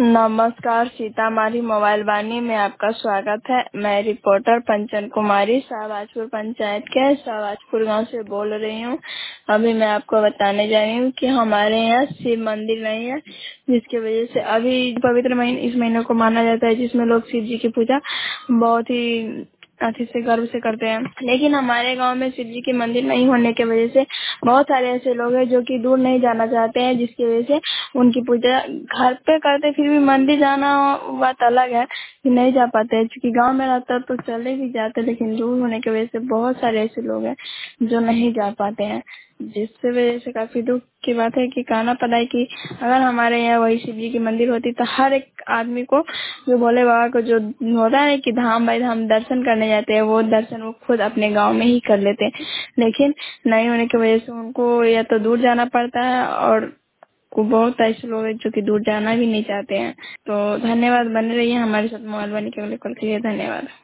नमस्कार, सीतामढ़ी मोबाइल वाणी में आपका स्वागत है। मैं रिपोर्टर पंचन कुमारी शाहबाजपुर पंचायत के शाहबाजपुर गांव से बोल रही हूं। अभी मैं आपको बताने जा रही हूं कि हमारे यहाँ शिव मंदिर नहीं है, जिसकी वजह से अभी पवित्र महीने इस महीने को माना जाता है, जिसमें लोग शिव जी की पूजा बहुत ही अति से गर्व से करते हैं। लेकिन हमारे गांव में शिव जी के मंदिर नहीं होने की वजह से बहुत सारे ऐसे लोग हैं जो कि दूर नहीं जाना चाहते हैं, जिसकी वजह से उनकी पूजा घर पे करते, फिर भी मंदिर जाना बात अलग है कि नहीं जा पाते हैं। क्योंकि गांव में रहता तो चले भी जाते, लेकिन दूर होने की वजह से बहुत सारे ऐसे लोग हैं जो नहीं जा पाते हैं, जिससे वजह से काफी दुख की बात है कि कहना पड़ा है कि अगर हमारे यहाँ वही शिव जी की मंदिर होती तो हर एक आदमी को, जो भोले बाबा को जो होता है कि धाम बाई धाम दर्शन करने जाते हैं, वो दर्शन वो खुद अपने गांव में ही कर लेते हैं। लेकिन नहीं होने की वजह से उनको या तो दूर जाना पड़ता है, और को बहुत ऐसे लोग हैं जो कि दूर जाना भी नहीं चाहते हैं। तो धन्यवाद, बने रहिए हमारे साथ मोबाइल वाणी के लिए। धन्यवाद।